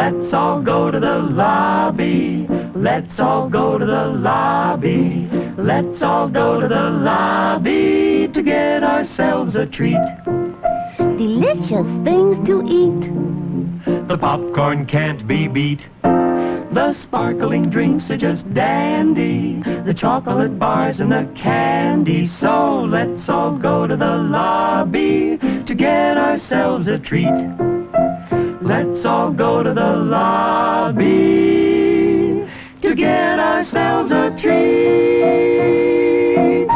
Let's all go to the lobby. Let's all go to the lobby. Let's all go to the lobby to get ourselves a treat. Delicious things to eat. The popcorn can't be beat. The sparkling drinks are just dandy. The chocolate bars and the candy. So let's all go to the lobby to get ourselves a treat. Let's all go to the lobby to get ourselves a treat.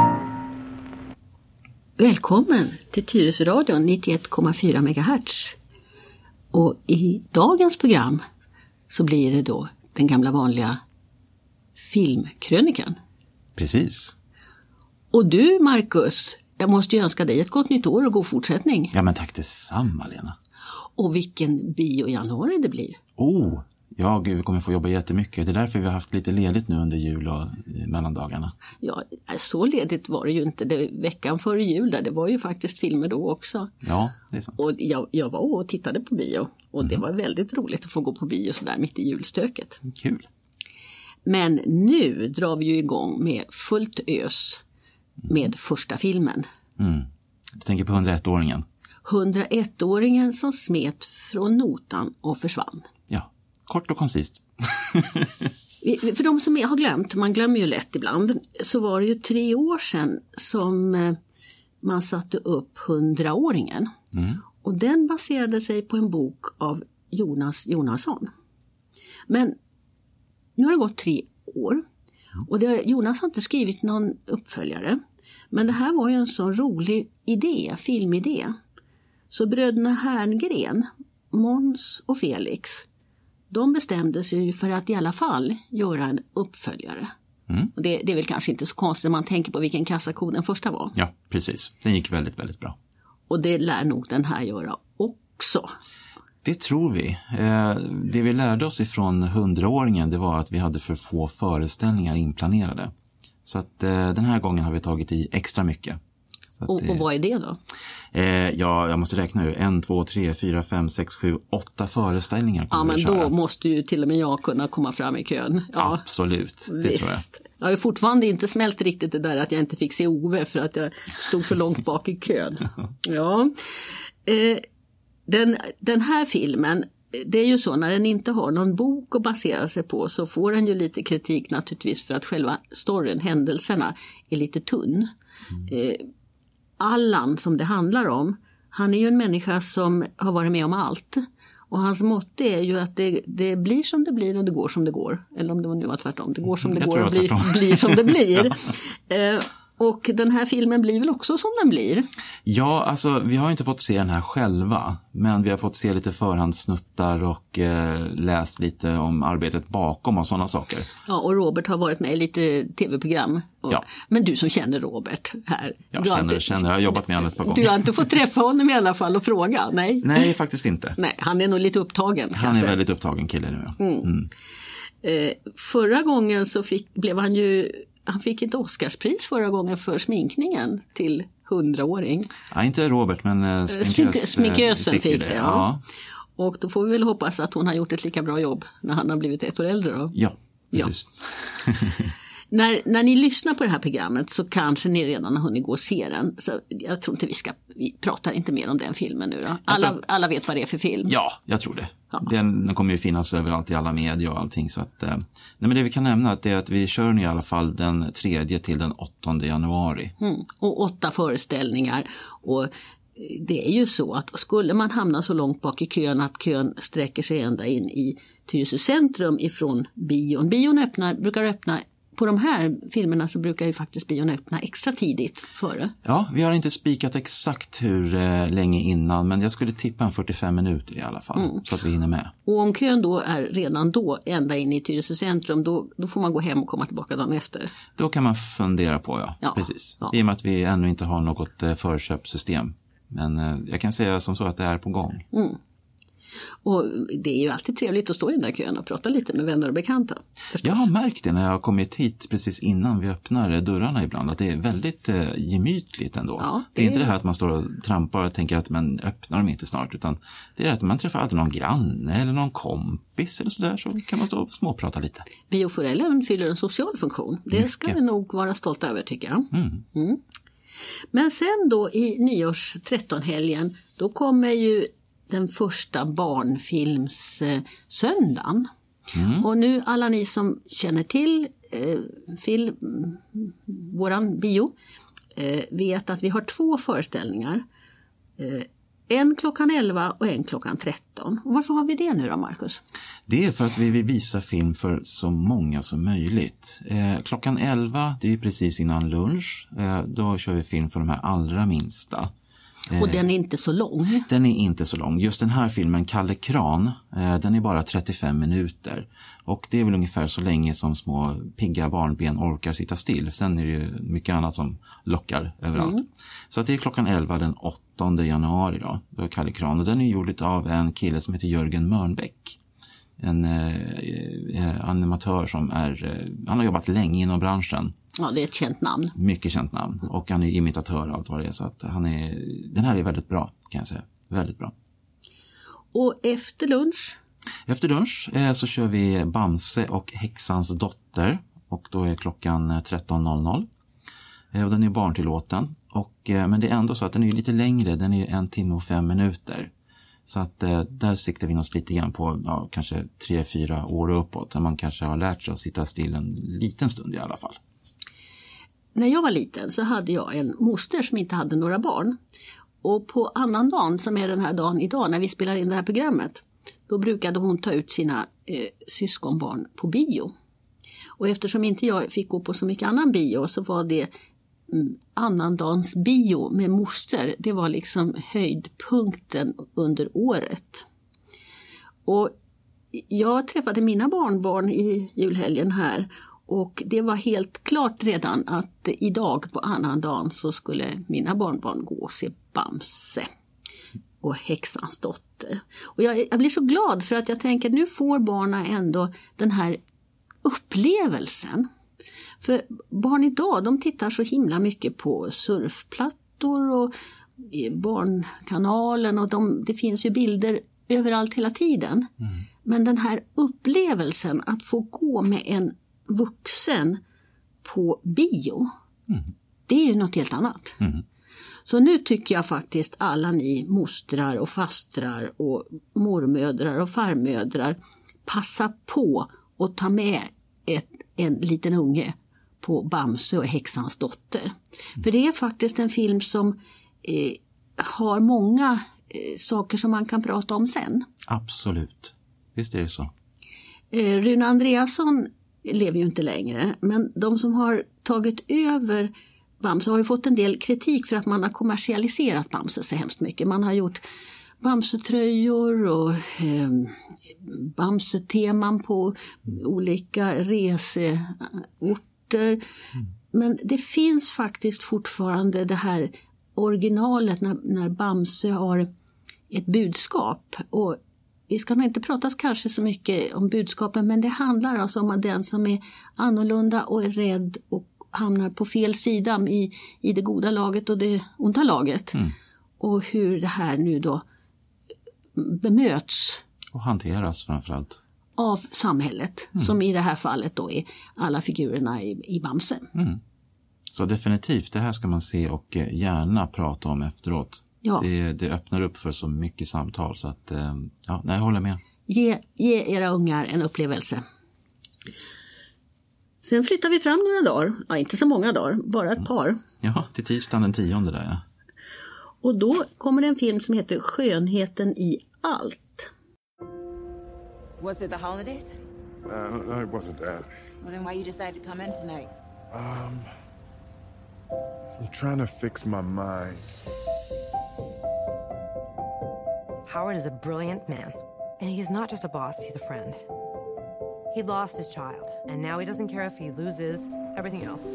Välkommen till Tyresöradion 91,4 MHz. Och i dagens program så blir det då den gamla vanliga filmkrönikan. Precis. Och du, Marcus, jag måste ju önska dig ett gott nytt år och god fortsättning. Ja, men tack detsamma, Lena. Och vilken bio-januari det blir. Jag kommer få jobba jättemycket. Det är därför vi har haft lite ledigt nu under jul och mellandagarna. Ja, så ledigt var det ju inte. Veckan före jul där, det var ju faktiskt filmer då också. Ja, det är sant. Och jag var och tittade på bio. Och det var väldigt roligt att få gå på bio så där mitt i julstöket. Kul. Men nu drar vi ju igång med fullt ös med första filmen. Du tänker på 101-åringen? 101-åringen som smet från notan och försvann. Ja, kort och koncist. För de som har glömt, man glömmer ju lätt ibland, så var det ju 3 år sedan som man satte upp 100-åringen. Och den baserade sig på en bok av Jonas Jonasson. Men nu har det gått 3 år och Jonas har inte skrivit någon uppföljare. Men det här var ju en sån rolig idé, filmidé. Så bröderna Herngren, Måns och Felix, de bestämde sig för att i alla fall göra en uppföljare. Och det är väl kanske inte så konstigt när man tänker på vilken kassako den första var. Ja, precis. Den gick väldigt, väldigt bra. Och det lär nog den här göra också. Det tror vi. Det vi lärde oss ifrån 100-åringen, det var att vi hade för få föreställningar inplanerade. Så att den här gången har vi tagit i extra mycket. Och vad är det då? Jag måste räkna nu. 1, 2, 3, 4, 5, 6, 7, 8 föreställningar. Ja, men då måste ju till och med jag kunna komma fram i kön. Ja, absolut, det visst. tror jag. Jag har ju fortfarande inte smält riktigt det där att jag inte fick se Ove för att jag stod för långt bak i kön. Ja. Den här filmen, det är ju så, när den inte har någon bok att basera sig på så får den ju lite kritik naturligtvis för att själva storyn, händelserna är lite tunn. Allan som det handlar om, han är ju en människa som har varit med om allt. Och hans motto är ju att det blir som det blir och det går som det går. Eller om det nu var tvärtom, det går som det går och blir som det blir. Och den här filmen blir väl också som den blir? Ja, alltså vi har inte fått se den här själva. Men vi har fått se lite förhandssnuttar och läst lite om arbetet bakom och sådana saker. Ja, och Robert har varit med i lite tv-program. Ja. Men du som känner Robert här. Jag har jobbat med honom ett par gånger. Du har inte fått träffa honom i alla fall och fråga, nej? Nej, faktiskt inte. Nej, han är nog lite upptagen. Han är väldigt upptagen kille nu. Förra gången så blev han ju... Han fick ett Oscarspris förra gången för sminkningen till 100-åring. Ja, inte Robert, men Sminkösen fick det. Ja. Och då får vi väl hoppas att hon har gjort ett lika bra jobb när han har blivit 1 år äldre då. Ja, precis. Ja. När ni lyssnar på det här programmet så kanske ni redan har hunnit gå och se den. Så jag tror inte vi pratar inte mer om den filmen nu då. Alla vet vad det är för film. Ja, jag tror det. Ja. Den kommer ju finnas överallt i alla medier och allting. Så att, nej, men det vi kan nämna är att vi kör nu i alla fall den 3 till den 8 januari. Och 8 föreställningar. Och det är ju så att skulle man hamna så långt bak i kön att kön sträcker sig ända in i Tyresö centrum ifrån bion. Bion brukar öppna. På de här filmerna så brukar ju faktiskt bion öppna extra tidigt före. Ja, vi har inte spikat exakt hur länge innan, men jag skulle tippa en 45 minuter i alla fall, så att vi hinner med. Och om kön då är redan då ända in i Tyresö centrum, då får man gå hem och komma tillbaka dagen efter. Då kan man fundera på, ja. Precis. Ja. I och med att vi ännu inte har något förköpssystem. Men jag kan säga som så att det är på gång. Och det är ju alltid trevligt att stå i den där kön och prata lite med vänner och bekanta. Förstås. Jag har märkt det när jag har kommit hit precis innan vi öppnar dörrarna ibland, att det är väldigt gemytligt ändå. Ja, det är inte det här att man står och trampar och tänker att man öppnar dem inte snart, utan det är att man träffar alltid någon granne eller någon kompis eller sådär, så kan man stå och småprata lite. Bioforellen fyller en social funktion. Det ska vi nog vara stolta över, tycker jag. Mm. Men sen då i nyårs 13-helgen, då kommer ju den första barnfilmssöndagen. Och nu alla ni som känner till våran bio vet att vi har 2 föreställningar. En klockan 11 och en klockan 13. Och varför har vi det nu då, Marcus? Det är för att vi vill visa film för så många som möjligt. Klockan 11, det är precis innan lunch. Då kör vi film för de här allra minsta. Och den är inte så lång. Den är inte så lång. Just den här filmen, Kalle Kran, den är bara 35 minuter. Och det är väl ungefär så länge som små pigga barnben orkar sitta still. Sen är det ju mycket annat som lockar överallt. Så att det är klockan 11 den 8 januari då är Kalle Kran. Och den är gjord av en kille som heter Jörgen Mörnbäck. En animatör som han har jobbat länge inom branschen. Ja, det är ett känt namn. Mycket känt namn. Och han är imitatör och allt vad det är. Så att den här är väldigt bra, kan jag säga. Väldigt bra. Och efter lunch? Efter lunch så kör vi Bamse och häxans dotter. Och då är klockan 13.00. Och den är barntillåten. Men det är ändå så att den är lite längre. Den är 1 timme och 5 minuter. Så att där siktar vi oss lite grann på kanske 3-4 år uppåt. Där man kanske har lärt sig att sitta still en liten stund i alla fall. När jag var liten så hade jag en moster som inte hade några barn. Och på annan dagen, som är den här dagen idag när vi spelar in det här programmet, då brukade hon ta ut sina syskonbarn på bio. Och eftersom inte jag fick gå på så mycket annan bio, så var det annandagens bio med moster. Det var liksom höjdpunkten under året. Och jag träffade mina barnbarn i julhelgen här. Och det var helt klart redan att idag på annan dagen så skulle mina barnbarn gå och se Bamse och häxans dotter. Och jag blir så glad för att jag tänker att nu får barnen ändå den här upplevelsen. För barn idag, de tittar så himla mycket på surfplattor och barnkanalen, och det finns ju bilder överallt hela tiden. Men den här upplevelsen att få gå med en vuxen på bio, det är ju något helt annat. Så nu tycker jag faktiskt alla ni mostrar och fastrar och mormödrar och farmödrar, passa på att ta med en liten unge på Bamse och häxans dotter. För det är faktiskt en film som har många saker som man kan prata om sen. Absolut, visst är det så. Rune Andreasson lever ju inte längre, men de som har tagit över Bamse har ju fått en del kritik för att man har kommersialiserat Bamse så hemskt mycket. Man har gjort Bamse-tröjor och Bamse-teman på olika reseorter. Men det finns faktiskt fortfarande det här originalet när Bamse har ett budskap. Och vi ska nog inte prata kanske så mycket om budskapen, men det handlar alltså om att den som är annorlunda och är rädd och hamnar på fel sida i det goda laget och det onda laget. Och hur det här nu då bemöts. Och hanteras framförallt. Av samhället, som i det här fallet då är alla figurerna i Bamse. Så definitivt, det här ska man se och gärna prata om efteråt. Ja. Det öppnar upp för så mycket samtal, så att jag håller med. Ge era ungar en upplevelse. Yes. Sen flyttar vi fram några dagar, inte så många dagar, bara ett par. Ja, till tisdagen den 10 där, ja. Och då kommer det en film som heter Skönheten i allt. Was it the holidays? No, it wasn't that. Well, then why you decide to come in tonight? I'm trying to fix my mind. Howard is a brilliant man. And he's not just a boss, he's a friend. He lost his child, and now he doesn't care if he loses everything else.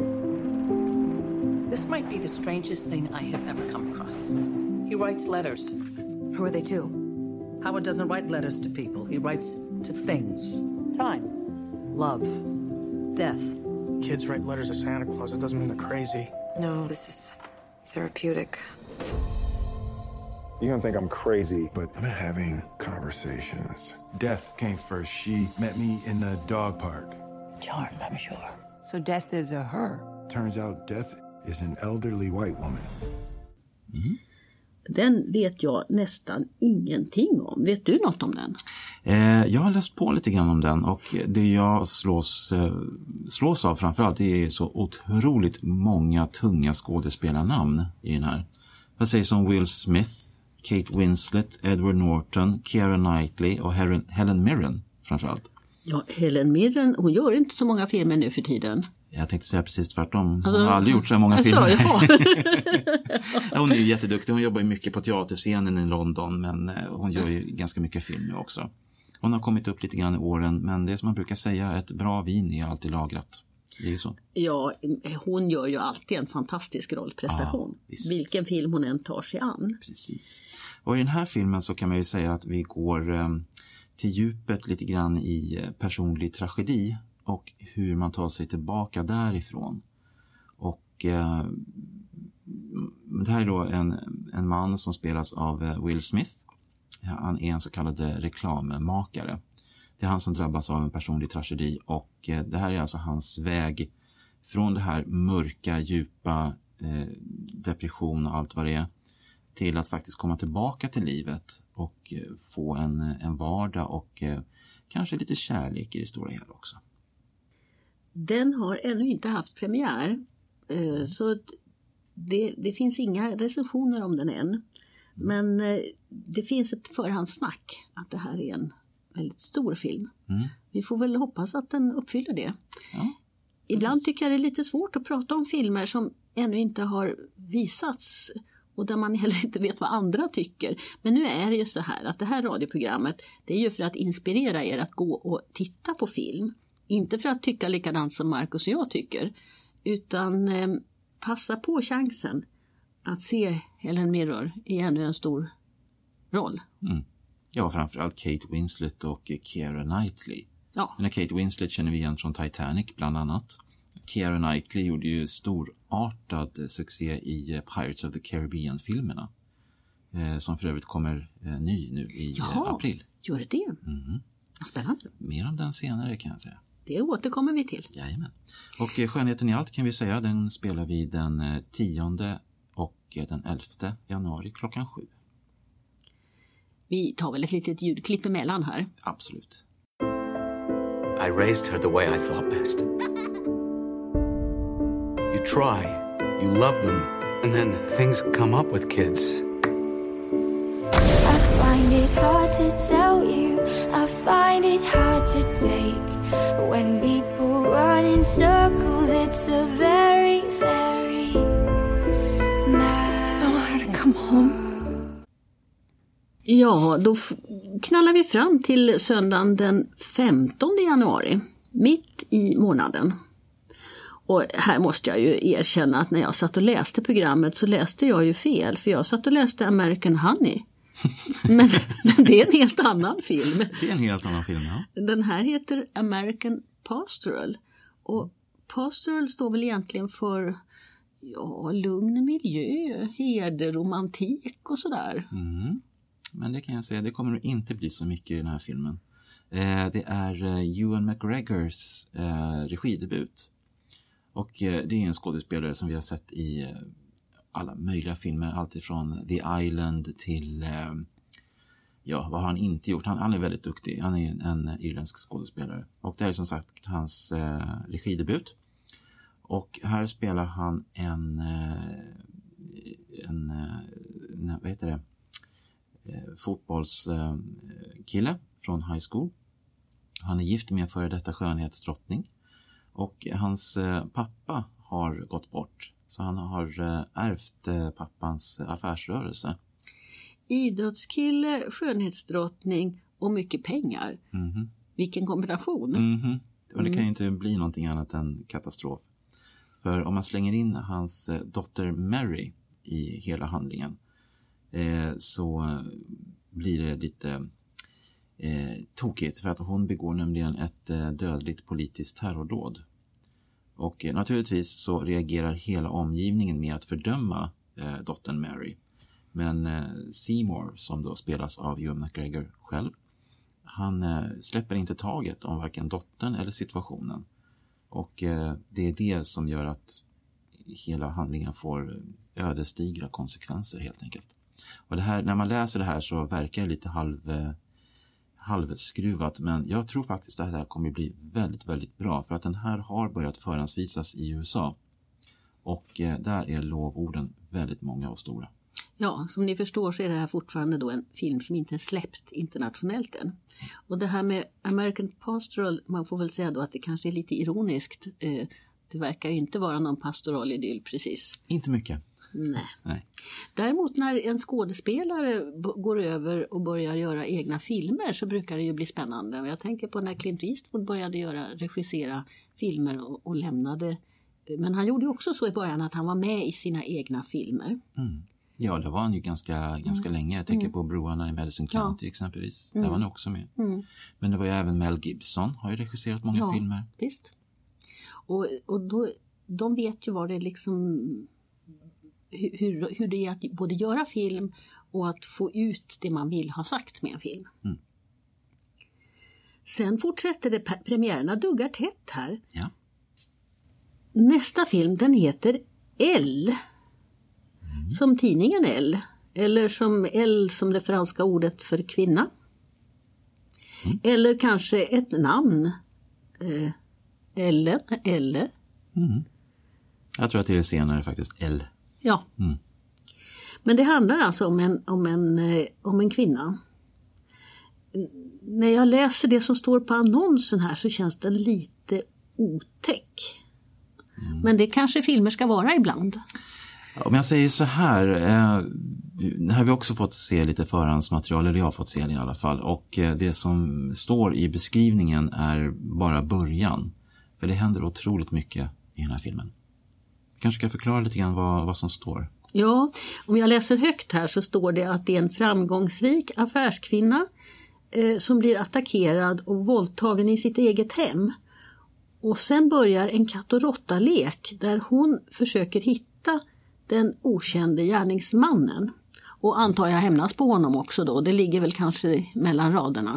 This might be the strangest thing I have ever come across. He writes letters. Who are they to? Howard doesn't write letters to people. He writes to things. Time. Love. Death. Kids write letters to Santa Claus. It doesn't mean they're crazy. No, this is therapeutic. You're gonna think I'm crazy, but I've been having conversations. Death came first. She met me in the dog park. Charmed, I'm sure. So Death is a her. Turns out Death is an elderly white woman. Mm. Den vet jag nästan ingenting om. Vet du något om den? Jag har läst på lite grann om den, och det jag slås av framförallt är så otroligt många tunga skådespelarnamn i den här. Jag säger som Will Smith, Kate Winslet, Edward Norton, Keira Knightley och Helen Mirren framförallt. Ja, Helen Mirren, hon gör inte så många filmer nu för tiden. Jag tänkte säga precis tvärtom. Hon har aldrig gjort så många filmer. Hon är ju jätteduktig. Hon jobbar ju mycket på teaterscenen i London, men hon gör ju ganska mycket filmer också. Hon har kommit upp lite grann i åren, men det som man brukar säga, ett bra vin är alltid lagrat. Det är ju så. Ja, hon gör ju alltid en fantastisk rollprestation. Ja, vilken film hon än tar sig an. Precis. Och i den här filmen så kan man ju säga att vi går till djupet lite grann i personlig tragedi och hur man tar sig tillbaka därifrån. Och det här är då en man som spelas av Will Smith. Han är en så kallad reklammakare. Det är han som drabbas av en personlig tragedi, och det här är alltså hans väg från det här mörka, djupa depression och allt vad det är, till att faktiskt komma tillbaka till livet och få en vardag och kanske lite kärlek i det stora hela också. Den har ännu inte haft premiär, så det finns inga recensioner om den än. Men det finns ett förhandssnack att det här är en väldigt stor film. Vi får väl hoppas att den uppfyller det. Ja. Ibland tycker jag det är lite svårt att prata om filmer som ännu inte har visats och där man heller inte vet vad andra tycker. Men nu är det ju så här att det här radioprogrammet, det är ju för att inspirera er att gå och titta på film. Inte för att tycka likadant som Marcus och jag tycker, utan passa på chansen att se Helen Mirren i ännu en stor roll. Ja, framförallt Kate Winslet och Keira Knightley. Ja. Men Kate Winslet känner vi igen från Titanic bland annat. Keira Knightley gjorde ju storartad succé i Pirates of the Caribbean-filmerna. Som för övrigt kommer ny nu i april. Gör det? Spännande. Mer om den senare kan jag säga. Det återkommer vi till. Jajamän. Och Skönheten i allt kan vi säga, den spelar vi den 10 och den 11 januari klockan 7. Vi tar väl ett litet ljudklipp emellan här. Absolut. I raised her the way I thought best. You try, you love them, and then things come up with kids. I find it hard to tell you, I find it hard to take. When people run in circles, it's a very, very mad. I want her to come home. Ja, då knallar vi fram till söndagen den 15 januari, mitt i månaden. Och här måste jag ju erkänna att när jag satt och läste programmet så läste jag ju fel, för jag satt och läste American Honey. Men det är en helt annan film. Det är en helt annan film, ja. Den här heter American Pastoral. Och Pastoral står väl egentligen för lugn miljö, heder, romantik och sådär. Men det kan jag säga, det kommer nog inte bli så mycket i den här filmen. Det är Ewan McGregors regidebut. Och det är en skådespelare som vi har sett i alla möjliga filmer. Allt ifrån The Island till, vad har han inte gjort? Han är väldigt duktig. Han är en irländsk skådespelare. Och det är som sagt hans regidebut. Och här spelar han en vad heter det? Fotbollskille från high school. Han är gift med en före detta skönhetsdrottning. Och hans pappa har gått bort. Så han har ärvt pappans affärsrörelse. Idrottskille, skönhetsdrottning och mycket pengar. Vilken kombination. Och det kan ju inte bli någonting annat än katastrof. För om man slänger in hans dotter Mary i hela handlingen, så blir det lite tokigt, för att hon begår nämligen ett dödligt politiskt terrordåd. Och naturligtvis så reagerar hela omgivningen med att fördöma dottern Mary. Men Seymour, som då spelas av Ewan McGregor själv, han släpper inte taget om varken dottern eller situationen. Och det är det som gör att hela handlingen får ödesdigra konsekvenser helt enkelt. Och det här, när man läser det här så verkar det lite halvskruvat, men jag tror faktiskt att det här kommer bli väldigt, väldigt bra, för att den här har börjat förhandsvisas i USA. Och där är lovorden väldigt många och stora. Ja, som ni förstår så är det här fortfarande då en film som inte är släppt internationellt än. Och det här med American Pastoral, man får väl säga då att det kanske är lite ironiskt. Det verkar ju inte vara någon pastoral idyll precis. Inte mycket. Nej. Däremot när en skådespelare går över och börjar göra egna filmer så brukar det ju bli spännande. Jag tänker på när Clint Eastwood började regissera filmer och lämnade. Men han gjorde ju också så i början att han var med i sina egna filmer. Mm. Ja, det var han ju ganska länge. Jag tänker på Broarna i Madison County exempelvis. Där var han också med. Men det var ju även Mel Gibson, har ju regisserat många filmer. Visst. Och då, de vet ju vad det liksom, hur det är att både göra film och att få ut det man vill ha sagt med en film. Sen fortsätter det, premiärerna duggar tätt här. Ja. Nästa film, den heter L. Som tidningen L. Eller som L som det franska ordet för kvinna. Eller kanske ett namn. Elle. Jag tror att det är det senare faktiskt, L. Ja. Men det handlar alltså om en kvinna. När jag läser det som står på annonsen här så känns den lite otäck. Men det kanske filmer ska vara ibland. Om jag säger så här, har vi också fått se lite förhandsmaterial, eller jag har fått se det i alla fall. Och det som står i beskrivningen är bara början. För det händer otroligt mycket i den här filmen. Jag kanske ska förklara lite grann vad som står. Ja, om jag läser högt här så står det att det är en framgångsrik affärskvinna som blir attackerad och våldtagen i sitt eget hem. Och sen börjar en katt- och råtta-lek där hon försöker hitta den okände gärningsmannen. Och antar jag hämnas på honom också då. Det ligger väl kanske mellan raderna.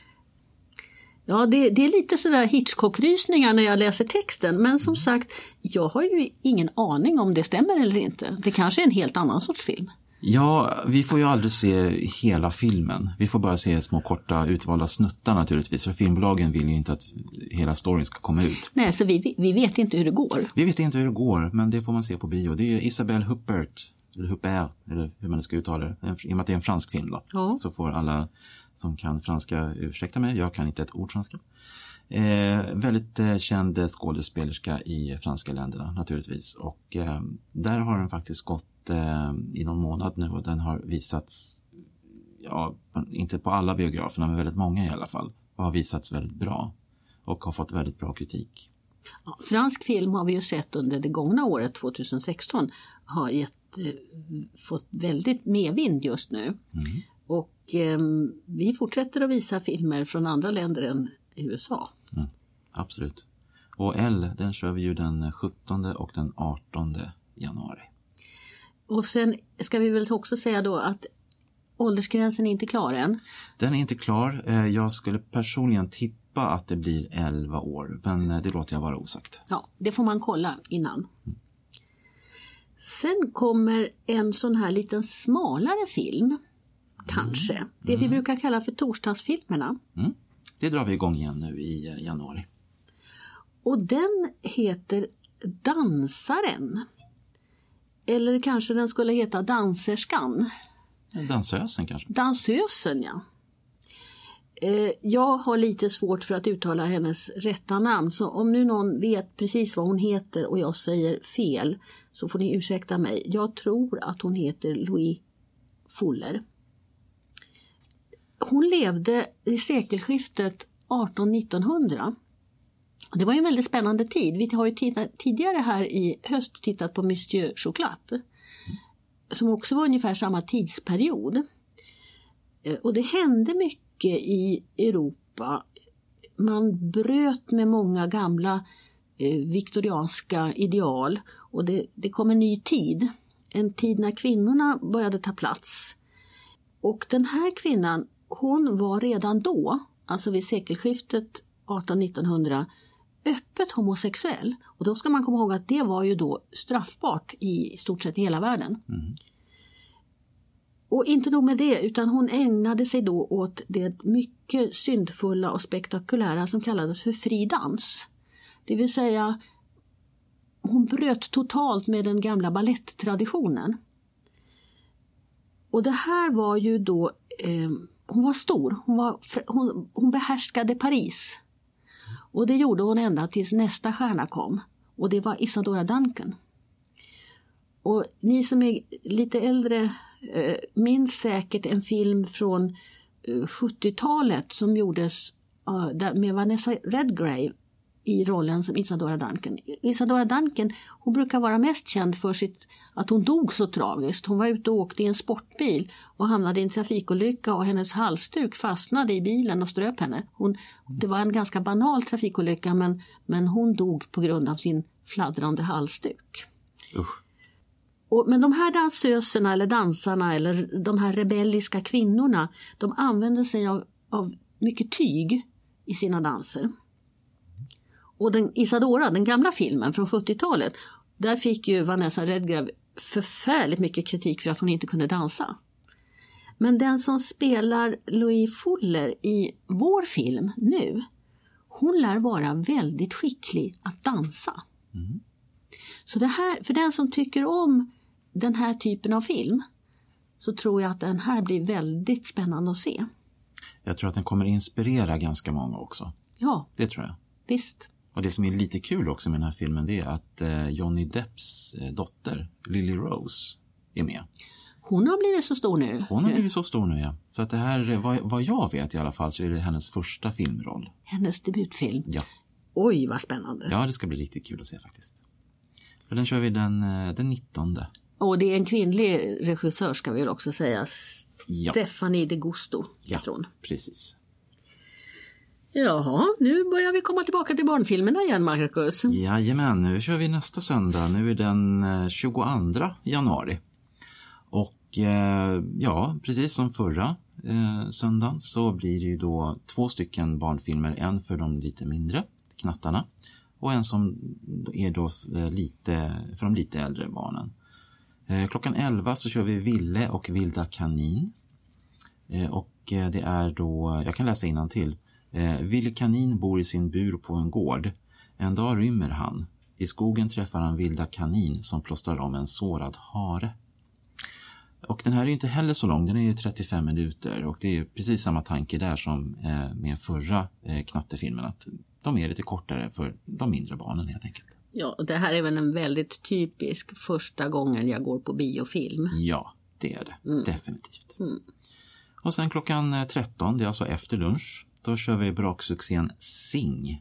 Ja, det är lite sådär Hitchcock-rysningar när jag läser texten. Men som sagt, jag har ju ingen aning om det stämmer eller inte. Det kanske är en helt annan sorts film. Ja, vi får ju aldrig se hela filmen. Vi får bara se små korta utvalda snuttar naturligtvis. För filmbolagen vill ju inte att hela storyn ska komma ut. Nej, så vi vet inte hur det går. Vi vet inte hur det går, men det får man se på bio. Det är Isabelle Huppert, eller hur man ska uttala det. I och med att det är en fransk film då. Ja. Så får alla som kan franska ursäkta mig. Jag kan inte ett ord franska. Väldigt känd skådespelerska i franska länderna naturligtvis. Och där har den faktiskt gått i någon månad nu och den har visats, ja, inte på alla biograferna men väldigt många i alla fall, och har visats väldigt bra och har fått väldigt bra kritik. Ja, fransk film har vi ju sett under det gångna året 2016 har fått väldigt medvind just nu. Och vi fortsätter att visa filmer från andra länder än USA. Absolut. Och L, den kör vi ju den 17 och den 18 januari. Och sen ska vi väl också säga då att åldersgränsen är inte klar än. Den är inte klar. Jag skulle personligen tippa att det blir 11 år. Men det låter jag vara osagt. Ja, det får man kolla innan. Sen kommer en sån här liten smalare film. Kanske. Det vi brukar kalla för torsdagsfilmerna. Det drar vi igång igen nu i januari. Och den heter Dansaren. Eller kanske den skulle heta Danserskan. Dansösen kanske? Dansösen, ja. Jag har lite svårt för att uttala hennes rätta namn. Så om nu någon vet precis vad hon heter och jag säger fel så får ni ursäkta mig. Jag tror att hon heter Louise Fuller. Hon levde i sekelskiftet 1800-1900. Det var ju en väldigt spännande tid. Vi har ju tidigare här i höst tittat på Monsieur Chocolat. Som också var ungefär samma tidsperiod. Och det hände mycket i Europa. Man bröt med många gamla viktorianska ideal och det kom en ny tid. En tid när kvinnorna började ta plats. Och den här kvinnan, hon var redan då, alltså vid sekelskiftet 1800-1900, öppet homosexuell. Och då ska man komma ihåg att det var ju då straffbart i stort sett i hela världen. Mm. Och inte nog med det, utan hon ägnade sig då åt det mycket syndfulla och spektakulära som kallades för fri dans. Det vill säga, hon bröt totalt med den gamla balletttraditionen. Och det här var ju då, hon var stor, hon behärskade Paris. Och det gjorde hon ända tills nästa stjärna kom. Och det var Isadora Duncan. Och ni som är lite äldre minns säkert en film från 70-talet som gjordes med Vanessa Redgrave i rollen som Isadora Duncan. Isadora Duncan, hon brukar vara mest känd för att hon dog så tragiskt. Hon var ute och åkte i en sportbil och hamnade i en trafikolycka och hennes halsduk fastnade i bilen och ströp henne. Det var en ganska banal trafikolycka men hon dog på grund av sin fladdrande halsduk. Men de här dansöserna eller dansarna eller de här rebelliska kvinnorna, de använde sig av mycket tyg i sina danser. Och Isadora, den gamla filmen från 70-talet, där fick ju Vanessa Redgrave förfärligt mycket kritik för att hon inte kunde dansa. Men den som spelar Louise Fuller i vår film nu, hon lär vara väldigt skicklig att dansa. Mm. Så det här, för den som tycker om den här typen av film, så tror jag att den här blir väldigt spännande att se. Jag tror att den kommer inspirera ganska många också. Ja. Det tror jag. Visst. Och det som är lite kul också med den här filmen, det är att Johnny Depps dotter, Lily Rose, är med. Hon har blivit så stor nu. Hon har blivit så stor nu, ja. Så att det här, vad jag vet i alla fall, så är det hennes första filmroll. Hennes debutfilm? Ja. Oj, vad spännande. Ja, det ska bli riktigt kul att se faktiskt. Och den kör vi den 19. Och det är en kvinnlig regissör, ska vi väl också säga. Ja. Stephanie de Gusto, ja, precis. Jaha, nu börjar vi komma tillbaka till barnfilmerna igen, Marcus. Jajamän, nu kör vi nästa söndag. Nu är den 22 januari. Och ja, precis som förra söndagen så blir det ju då 2 stycken barnfilmer. En för de lite mindre knattarna och en som är då för de lite äldre barnen. Klockan 11 så kör vi Ville och Vilda kanin. Och det är då, jag kan läsa innantill. Ville kanin bor i sin bur på en gård. En dag rymmer han. I skogen träffar han Vilda kanin som plåstrar om en sårad hare. Och den här är inte heller så lång, den är ju 35 minuter. Och det är precis samma tanke där som med förra knattefilmen, att de är lite kortare för de mindre barnen helt enkelt. Ja, det här är väl en väldigt typisk första gången jag går på biofilm. Ja, det är det. Definitivt. Och sen klockan 13, det är alltså efter lunch, då kör vi braksuccén Sing.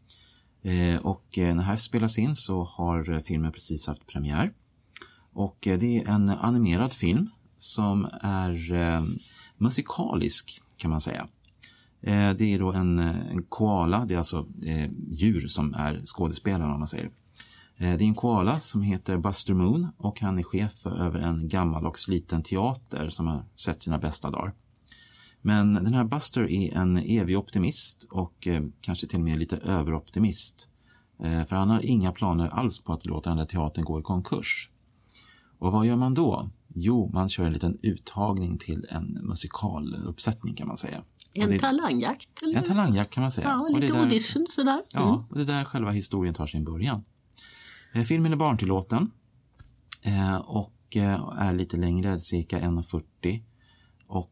Och när det här spelas in så har filmen precis haft premiär. Och det är en animerad film som är musikalisk, kan man säga. Det är då en koala, det är alltså djur som är skådespelare om man säger. Det är en koala som heter Buster Moon och han är chef över en gammal och sliten teater som har sett sina bästa dagar. Men den här Buster är en evig optimist och kanske till och med lite överoptimist. För han har inga planer alls på att låta den där teatern gå i konkurs. Och vad gör man då? Jo, man kör en liten uttagning till en musikaluppsättning kan man säga. En talangjakt? Eller? En talangjakt kan man säga. Ja, och lite audition sådär. Ja, och det är där själva historien tar sin början. Filmen är barntillåten och är lite längre, cirka 1,40. Och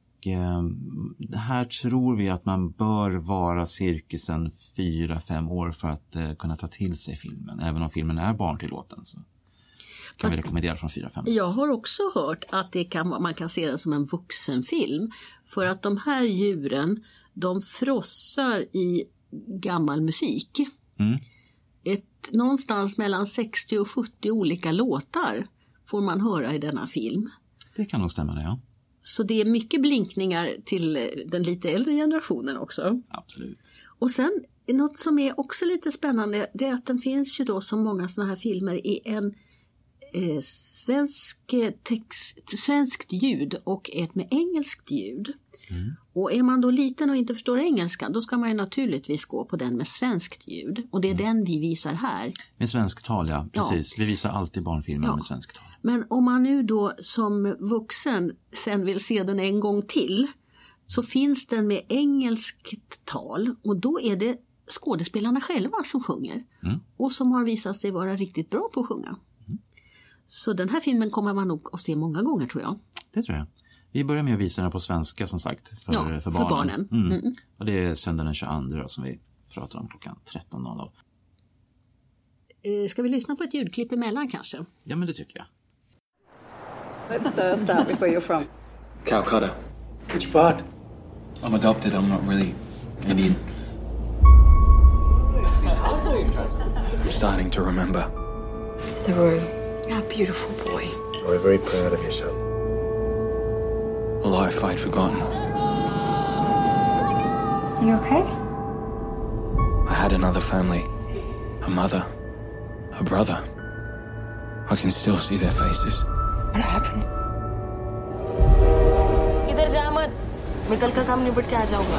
här tror vi att man bör vara cirkusen 4-5 år för att kunna ta till sig filmen. Även om filmen är barntillåten så kan vi rekommendera från 4-5 år. Jag har också hört att man kan se den som en vuxenfilm. För att de här djuren, de frossar i gammal musik. Någonstans mellan 60 och 70 olika låtar får man höra i denna film. Det kan nog stämma det, ja. Så det är mycket blinkningar till den lite äldre generationen också. Absolut. Och sen något som är också lite spännande, det är att den finns ju då som många sådana här filmer i en svenskt ljud och ett med engelskt ljud. Och är man då liten och inte förstår engelska, då ska man ju naturligtvis gå på den med svenskt ljud. Och det är den vi visar här. Med svensktal, ja. Precis. Vi visar alltid barnfilmer med svensktal. Men om man nu då som vuxen sen vill se den en gång till, så finns den med engelskt tal. Och då är det skådespelarna själva som sjunger. Och som har visat sig vara riktigt bra på att sjunga. Så den här filmen kommer man nog att se många gånger, tror jag. Det tror jag. Vi börjar med att visa den på svenska, som sagt, för barnen. Och det är söndag den 22 som vi pratar om klockan 13:00. Ska vi lyssna på ett ljudklipp emellan kanske? Ja, men det tycker jag. Let's start with where you're from. Calcutta. Which part? I'm adopted. I'm not really Indian. I'm starting to remember. Saru, you're a beautiful boy. We're very proud of yourself. A life I'd forgotten. You okay? I had another family. A mother. A brother. I can still see their faces. What happened? इधर जा मत, मैं कल का काम निपट के आ जाऊंगा.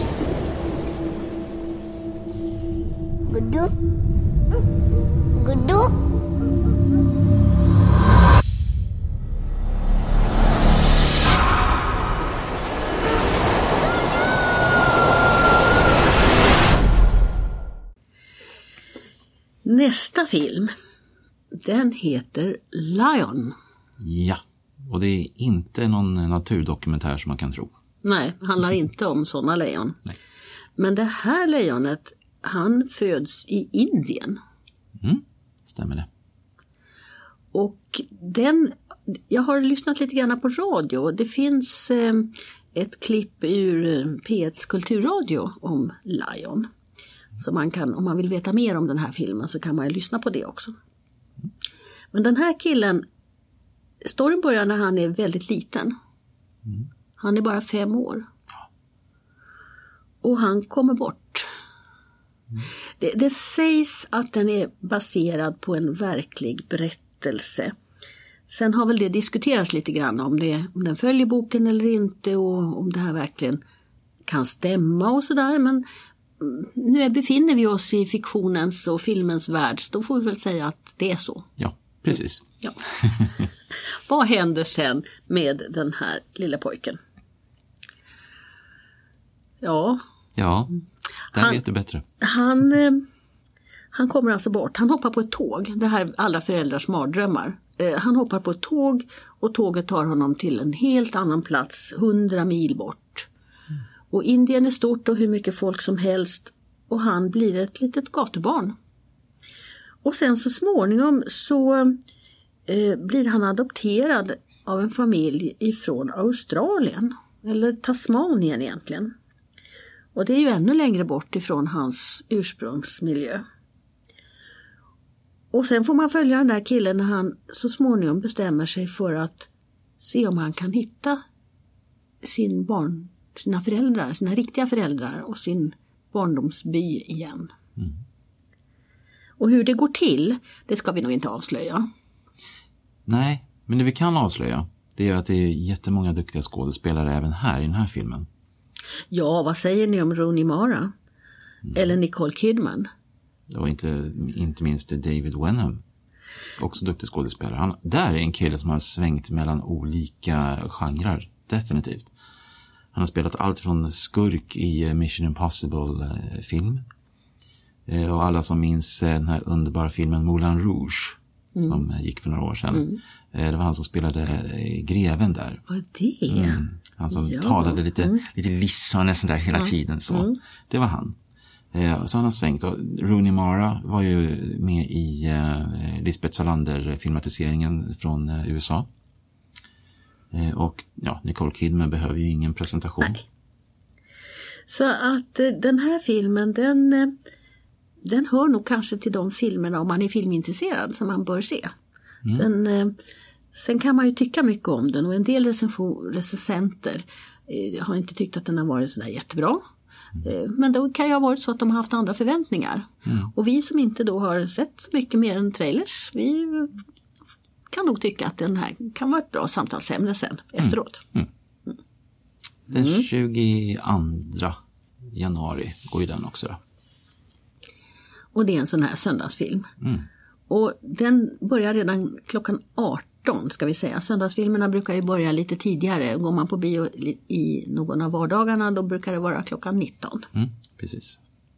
गुड्डू, Guddu. Nästa film, den heter Lion. Ja, och det är inte någon naturdokumentär som man kan tro. Nej, handlar inte om sådana lejon. Nej. Men det här lejonet, han föds i Indien. Stämmer det. Och jag har lyssnat lite grann på radio. Det finns ett klipp ur P1s kulturradio om Lion. Så man kan, om man vill veta mer om den här filmen, så kan man ju lyssna på det också. Men den här killen, storyn börjar när han är väldigt liten. Han är bara 5 år. Och han kommer bort. Det sägs att den är baserad på en verklig berättelse. Sen har väl det diskuterats lite grann om den följer boken eller inte, och om det här verkligen kan stämma och sådär. Men nu befinner vi oss i fiktionens och filmens värld, så då får vi väl säga att det är så. Ja, precis. Ja. Vad händer sen med den här lilla pojken? Ja, där vet du bättre. Han kommer alltså bort. Han hoppar på ett tåg. Det här är alla föräldrars mardrömmar. Han hoppar på ett tåg och tåget tar honom till en helt annan plats, 100 mil bort. Och Indien är stort och hur mycket folk som helst, och han blir ett litet gatubarn. Och sen så småningom så blir han adopterad av en familj ifrån Australien, eller Tasmanien egentligen. Och det är ju ännu längre bort ifrån hans ursprungsmiljö. Och sen får man följa den där killen när han så småningom bestämmer sig för att se om han kan hitta sina föräldrar, sina riktiga föräldrar och sin barndomsby igen. Och hur det går till, det ska vi nog inte avslöja. Nej, men det vi kan avslöja, det är att det är jättemånga duktiga skådespelare även här i den här filmen. Ja, vad säger ni om Rooney Mara? Eller Nicole Kidman? Och inte minst David Wenham. Också duktig skådespelare. Där är en kille som har svängt mellan olika genrer, definitivt. Han har spelat allt från skurk i Mission Impossible-film. Och alla som minns den här underbara filmen Moulin Rouge, som gick för några år sedan. Det var han som spelade greven där. Vad det? Han som talade lite lissan sån där hela tiden. Så. Det var han. Så han har svängt. Och Rooney Mara var ju med i Lisbeth Salander-filmatiseringen från USA. Och Nicole Kidman behöver ju ingen presentation. Nej. Så att den här filmen, den hör nog kanske till de filmerna, om man är filmintresserad, som man bör se. Sen kan man ju tycka mycket om den och en del recensenter har inte tyckt att den har varit sådär jättebra. Men då kan ju ha varit så att de har haft andra förväntningar. Och vi som inte då har sett så mycket mer än trailers, vi kan nog tycka att den här kan vara ett bra samtalsämne sen efteråt. Den 22 januari går ju den också då. Och det är en sån här söndagsfilm. Och den börjar redan klockan 18 ska vi säga. Söndagsfilmerna brukar ju börja lite tidigare. Går man på bio i någon av vardagarna då brukar det vara klockan 19. Precis.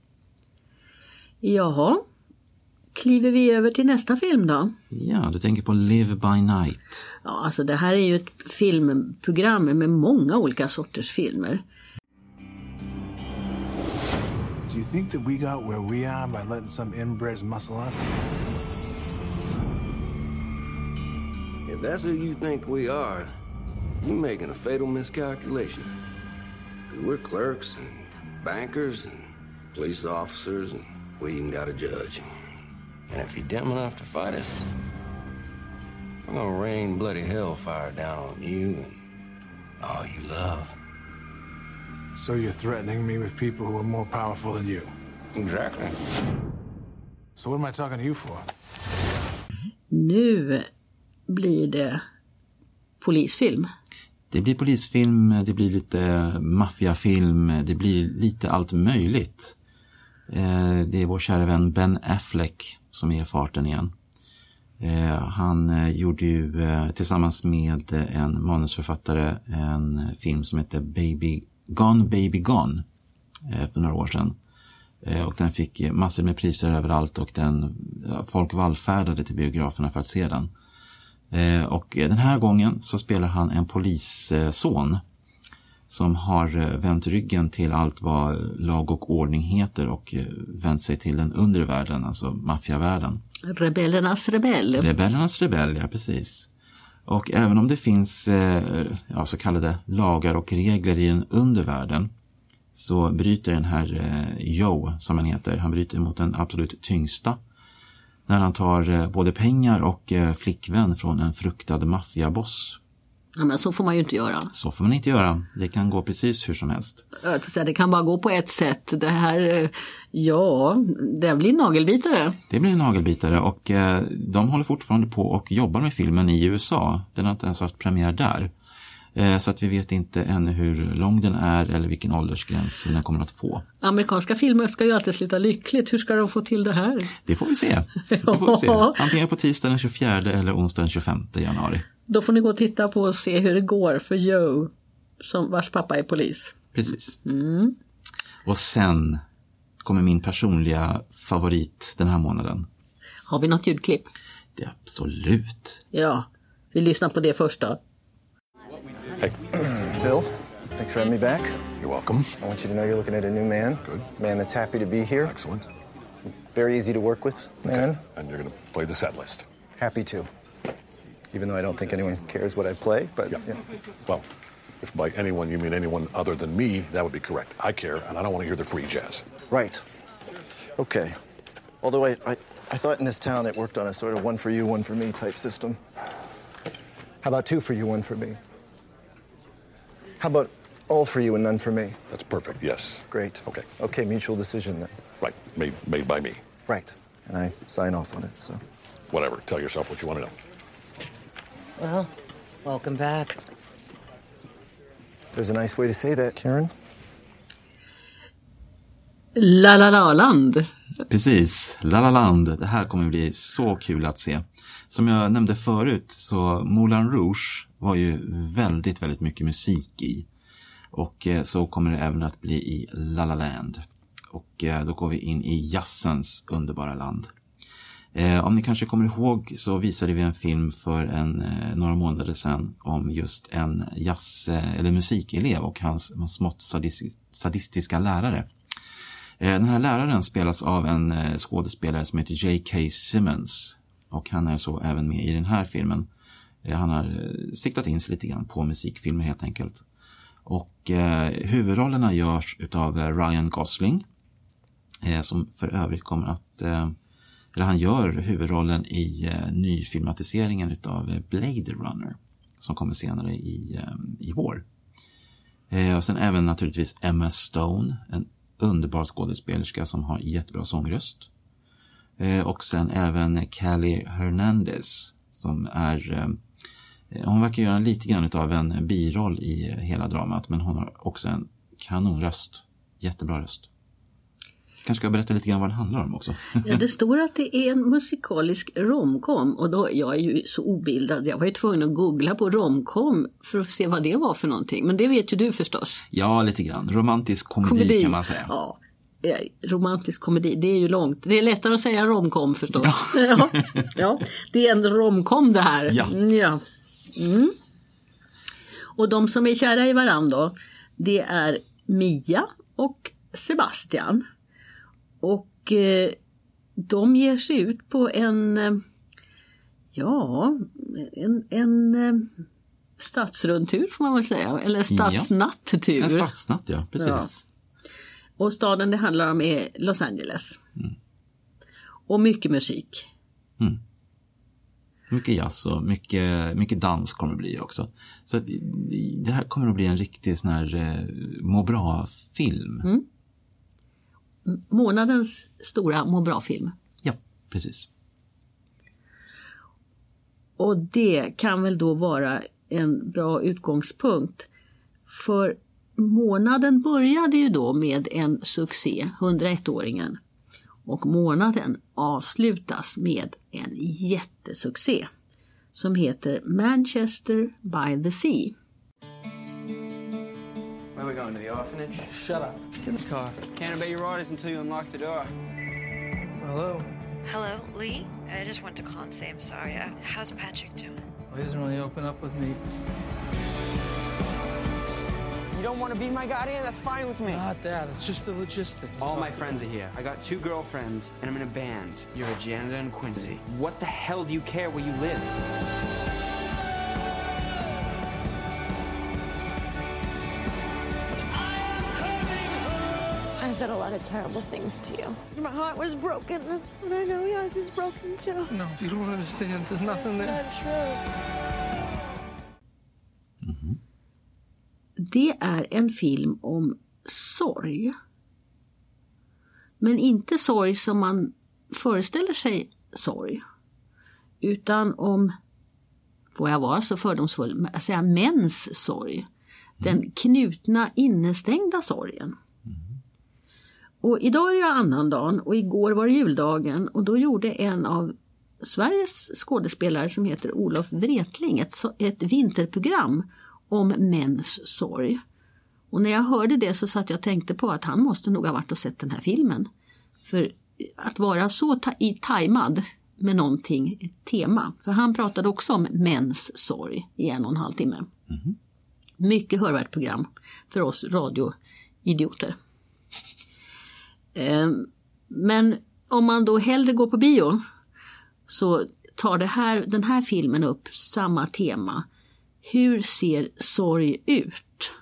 Jaha. Kliver vi över till nästa film då? Ja, du tänker på Live by Night. Ja, alltså det här är ju ett filmprogram med många olika sorters filmer. Do you think that we got where we are by letting some inbreds muscle us? If that's who you think we are, you're making a fatal miscalculation. We're clerks and bankers and police officers, and we even got a judge. And if you're dumb enough to fight us, I'm gonna rain bloody hellfire down on you and all you love. So you're threatening me with people who are more powerful than you? Exactly. So what am I talking to you for? Nu blir det polisfilm. Det blir polisfilm, det blir lite maffiafilm, det blir lite allt möjligt. Det är vår kära vän Ben Affleck som är i farten igen. Han gjorde ju tillsammans med en manusförfattare en film som heter Baby Gone för några år sedan. Och den fick massor med priser överallt och folk vallfärdade till biograferna för att se den. Och den här gången så spelar han en polisson som har vänt ryggen till allt vad lag och ordning heter och vänt sig till den undre världen, alltså maffiavärlden. Rebellernas rebell. Rebellernas rebell, ja precis. Och även om det finns så kallade lagar och regler i den undervärlden så bryter den här Joe, som han heter, han bryter mot den absolut tyngsta när han tar både pengar och flickvän från en fruktad maffiaboss. Ja, men så får man ju inte göra. Så får man inte göra. Det kan gå precis hur som helst. Det kan bara gå på ett sätt. Det här, det blir nagelbitare. Det blir en nagelbitare och de håller fortfarande på och jobbar med filmen i USA. Den har inte ens haft premiär där. Så att vi vet inte ännu hur lång den är eller vilken åldersgräns den kommer att få. Amerikanska filmer ska ju alltid sluta lyckligt. Hur ska de få till det här? Det får vi se. Antingen på tisdag den 24 eller onsdag den 25 januari. Då får ni gå och titta på och se hur det går för Joe, vars pappa är polis. Precis. Och sen kommer min personliga favorit den här månaden. Har vi något ljudklipp? Det är absolut. Ja, vi lyssnar på det först då. Hey. Bill, thanks for having me back. You're welcome. I want you to know you're looking at a new man. Good. Man that's happy to be here. Excellent. Very easy to work with, man. Okay. And you're going to play the set list. Happy to. Even though I don't think anyone cares what I play, but yeah. Well, if by anyone you mean anyone other than me, that would be correct. I care, and I don't want to hear the free jazz. Right. Okay. Although I thought in this town it worked on a sort of one for you, one for me type system. How about two for you, one for me? How about all for you and none for me? That's perfect, yes. Great. Okay. Okay, mutual decision then. Right, made by me. Right, and I sign off on it, so. Whatever, tell yourself what you want to know. Well, welcome back. There's a nice way to say that, Karen. La La La Land. Precis, La La Land. Det här kommer bli så kul att se. Som jag nämnde förut så Moulin Rouge var ju väldigt, väldigt mycket musik i. Och så kommer det även att bli i La La Land. Och då går vi in i jazzens underbara land. Om ni kanske kommer ihåg så visade vi en film för några månader sedan om just en eller musikelev och hans smått sadistiska lärare. Den här läraren spelas av en skådespelare som heter J.K. Simmons och han är så även med i den här filmen. Han har siktat in sig lite grann på musikfilmer helt enkelt. Och huvudrollerna görs utav Ryan Gosling som för övrigt kommer att eller han gör huvudrollen i nyfilmatiseringen utav Blade Runner som kommer senare i vår. Och sen även naturligtvis Emma Stone, en underbar skådespelerska som har jättebra sångröst. Och sen även Callie Hernandez som är... Hon verkar göra lite grann av en biroll i hela dramat, men hon har också en kanonröst. Jättebra röst. Kanske ska jag berätta lite grann vad det handlar om också. Ja, det står att det är en musikalisk romcom och då, jag är ju så obildad. Jag var ju tvungen att googla på romcom för att se vad det var för någonting. Men det vet ju du förstås. Ja, lite grann. Romantisk komedi kan man säga. Ja, romantisk komedi. Det är ju långt. Det är lättare att säga romcom förstås. Ja, ja, det är en romcom det här. Ja. Mm. Och de som är kära i varandra, det är Mia och Sebastian. Och de ger sig ut på en stadsrundtur får man väl säga. Eller stadsnatttur. En stadsnatt, ja, precis. Ja. Och staden det handlar om är Los Angeles. Mm. Och mycket musik. Mm. Mycket jazz och mycket dans kommer det bli också. Så det här kommer att bli en riktig sån här må bra-film. Mm. Månadens stora må bra-film. Ja, precis. Och det kan väl då vara en bra utgångspunkt. För månaden började ju då med en succé, 101-åringen. Och månaden avslutas med en jättesuccé som heter Manchester by the Sea. Where are we going, to the orphanage? Shut up. Get in the car. Can't obey your orders until you unlock the door. Hello? Hello, Lee? I just went to call and say I'm sorry. How's Patrick doing? Well, he doesn't really open up with me. You don't want to be my guardian? That's fine with me. Not that. It's just the logistics. All my friends are here. I got 2 girlfriends, and I'm in a band. You're a janitor in Quincy. What the hell do you care where you live? I said a lot of terrible things to you. My heart was broken, and I know yours is broken too. No, you don't understand. There's nothing there. That's not true. Mm-hmm. Det är en film om sorg. Men inte sorg som man föreställer sig sorg. Utan om, får jag vara så fördomsfull, att säga mäns sorg. Den knutna, innestängda sorgen. Och idag är det annandagen och igår var det juldagen. Och då gjorde en av Sveriges skådespelare som heter Olof Wretling ett vinterprogram om mäns sorg. Och när jag hörde det så satt jag och tänkte på att han måste nog ha varit och sett den här filmen. För att vara så tajmad med någonting, ett tema. För han pratade också om mäns sorg i 1,5 timme. Mm. Mycket hörvärt program för oss radioidioter. Men om man då hellre går på bio så tar den här filmen upp samma tema. Hur ser sorg ut?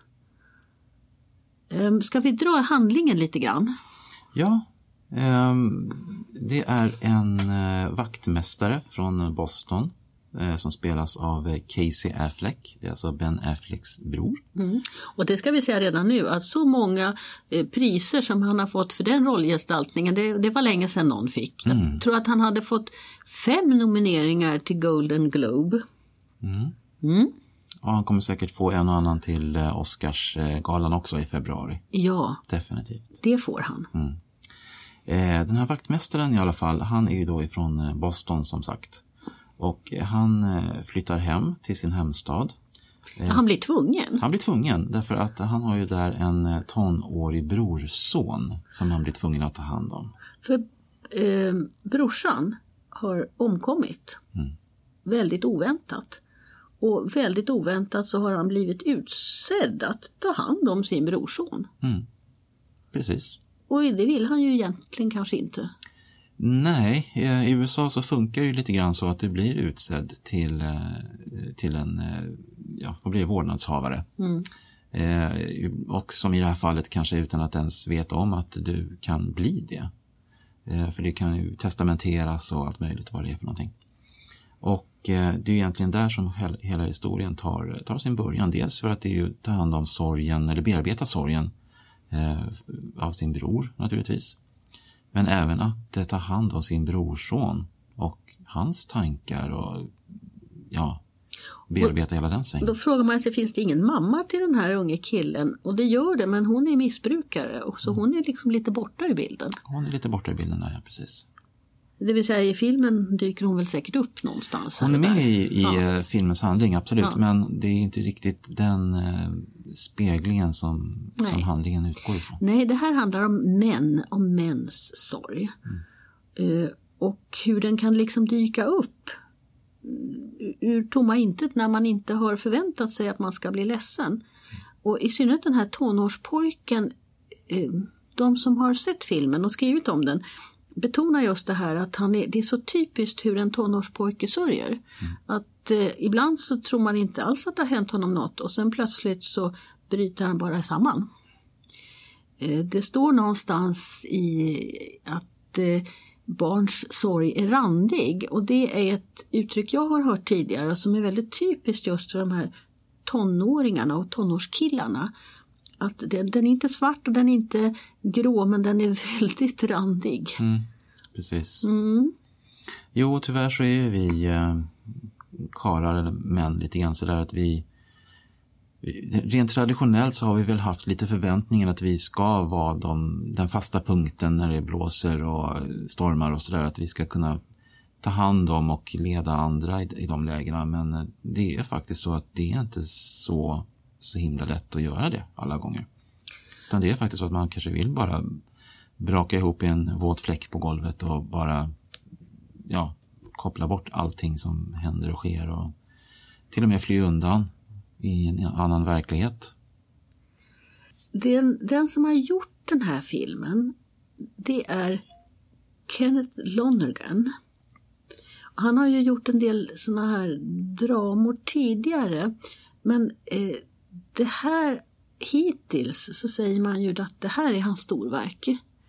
Ska vi dra handlingen lite grann? Ja, det är en vaktmästare från Boston som spelas av Casey Affleck. Det är alltså Ben Afflecks bror. Mm. Och det ska vi säga redan nu att så många priser som han har fått för den rollgestaltningen, det var länge sedan någon fick. Mm. Jag tror att han hade fått 5 nomineringar till Golden Globe. Mm. Mm. Och han kommer säkert få en och annan till Oscarsgalan också i februari. Ja, definitivt. Det får han. Mm. Den här vaktmästaren i alla fall, han är ju då ifrån Boston som sagt. Och han flyttar hem till sin hemstad. Han blir tvungen. Han blir tvungen därför att han har ju där en tonårig brorson som han blir tvungen att ta hand om. För brorsan har omkommit. Mm. Väldigt oväntat. Och väldigt oväntat så har han blivit utsedd att ta hand om sin brorson. Mm. Precis. Och det vill han ju egentligen kanske inte. Nej, i USA så funkar det lite grann så att du blir utsedd till en vad blir det, vårdnadshavare. Mm. Och som i det här fallet kanske utan att ens veta om att du kan bli det. För det kan ju testamenteras och allt möjligt vad det är för någonting. Och det är egentligen där som hela historien tar sin början. Dels för att det är ju ta hand om sorgen eller bearbeta sorgen av sin bror naturligtvis. Men även att ta hand om sin brorson och hans tankar och bearbeta hela den svängen. Då frågar man sig, finns det ingen mamma till den här unge killen? Och det gör det, men hon är missbrukare och så hon är liksom lite borta i bilden. Hon är lite borta i bilden, ja precis. Det vill säga i filmen dyker hon väl säkert upp någonstans. Hon är med i filmens handling, absolut. Men det är inte riktigt den speglingen som handlingen utgår ifrån. Nej, det här handlar om mäns sorg. Och hur den kan liksom dyka upp ur tomma intet när man inte har förväntat sig att man ska bli ledsen. Och i synnerhet den här tonårspojken, de som har sett filmen och skrivit om den, betonar just det här att det är så typiskt hur en tonårspojke sörjer. Att ibland så tror man inte alls att det har hänt honom något och sen plötsligt så bryter han bara samman. Det står någonstans i att barns sorg är randig, och det är ett uttryck jag har hört tidigare som är väldigt typiskt just för de här tonåringarna och tonårskillarna. Att den är inte svart och den är inte grå, men den är väldigt randig. Precis. Jo, tyvärr så är vi karlar eller män lite grann så där att vi rent traditionellt så har vi väl haft lite förväntningar att vi ska vara den fasta punkten när det blåser och stormar och sådär, att vi ska kunna ta hand om och leda andra i de lägena, men det är faktiskt så att det är inte så himla lätt att göra det alla gånger. Utan det är faktiskt så att man kanske vill bara braka ihop i en våt fläck på golvet och bara koppla bort allting som händer och sker och till och med fly undan i en annan verklighet. Den som har gjort den här filmen, det är Kenneth Lonergan. Han har ju gjort en del såna här dramor tidigare, men det här hittills så säger man ju att det här är hans storverk.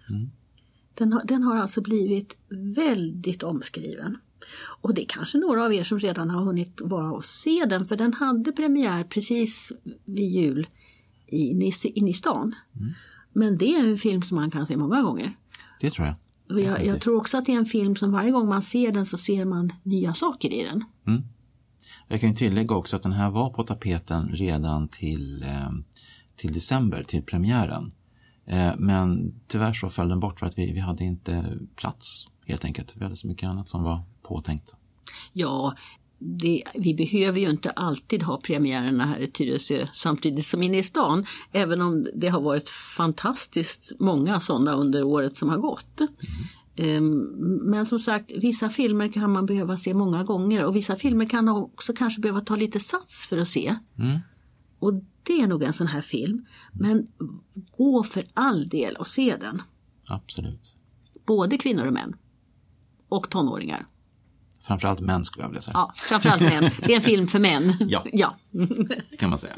Den har alltså blivit väldigt omskriven. Och det är kanske några av er som redan har hunnit vara och se den, för den hade premiär precis vid jul inne i stan. Men det är en film som man kan se många gånger. Det tror jag. Jag tror också att det är en film som varje gång man ser den så ser man nya saker i den. Jag kan ju tillägga också att den här var på tapeten redan till december, till premiären. Men tyvärr så föll den bort för att vi hade inte plats helt enkelt. Vi hade så mycket annat som var påtänkt. Ja, vi behöver ju inte alltid ha premiärerna här i Tyresö samtidigt som inne i stan. Även om det har varit fantastiskt många sådana under året som har gått. Men som sagt, vissa filmer kan man behöva se många gånger. Och vissa filmer kan också kanske behöva ta lite sats för att se. Och det är nog en sån här film. Men gå för all del och se den. Absolut. Både kvinnor och män. Och tonåringar. Framförallt män skulle jag vilja säga. Ja, framförallt män. Det är en film för män. Ja. Det kan man säga.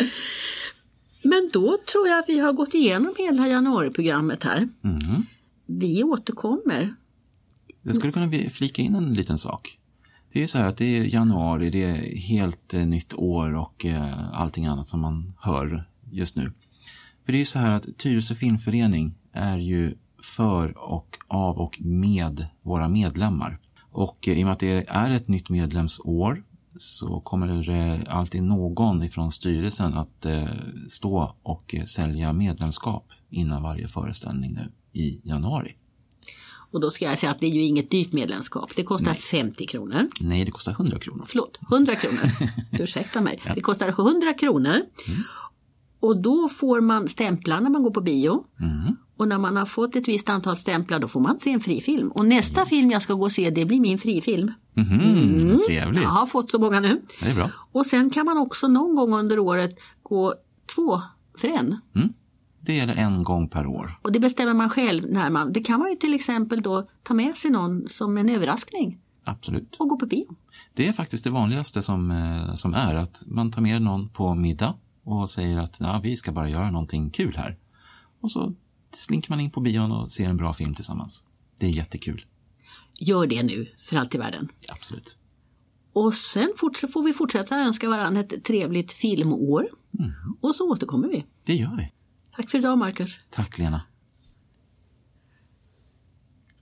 Men då tror jag att vi har gått igenom hela januariprogrammet här. Vi återkommer. Jag skulle kunna flika in en liten sak. Det är så här att det är januari, det är helt nytt år och allting annat som man hör just nu. För det är ju så här att Tyresö Filmförening är ju för och av och med våra medlemmar. Och i och med att det är ett nytt medlemsår så kommer det alltid någon ifrån styrelsen att stå och sälja medlemskap innan varje föreställning nu i januari. Och då ska jag säga att det är ju inget dyrt medlemskap. Det kostar 50 kronor. Nej, det kostar 100 kronor. Förlåt, 100 kronor. Ursäkta mig. Ja. Det kostar 100 kronor. Och då får man stämplar när man går på bio. Och när man har fått ett visst antal stämplar då får man se en fri film. Och nästa film jag ska gå och se, det blir min frifilm. Trevligt. Jag har fått så många nu. Det är bra. Och sen kan man också någon gång under året gå 2 för en. Det gäller en gång per år. Och det bestämmer man själv när man. Det kan man ju till exempel då ta med sig någon som en överraskning. Absolut. Och gå på bio. Det är faktiskt det vanligaste som är att man tar med någon på middag och säger att vi ska bara göra någonting kul här. Och så slinker man in på bion och ser en bra film tillsammans. Det är jättekul. Gör det nu, för allt i världen. Absolut. Och sen får vi fortsätta önska varandra ett trevligt filmår. Och så återkommer vi. Det gör vi. Tack för idag, Marcus. Tack, Lena.